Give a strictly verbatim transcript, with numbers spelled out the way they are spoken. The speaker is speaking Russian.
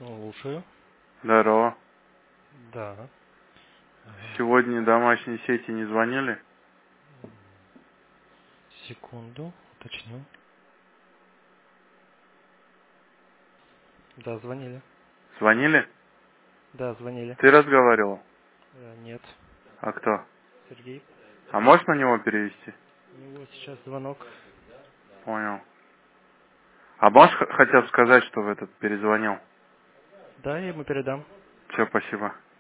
Слушаю. Здорово. Да. Сегодня домашние сети не звонили? Секунду, уточню. Да, звонили. Звонили? Да, звонили. Ты разговаривал? Э, нет. А кто? Сергей. А можешь на него перевести? У него сейчас звонок. Понял. А можешь х- хотя бы сказать, что в этот перезвонил? Да, я ему передам. Все, спасибо.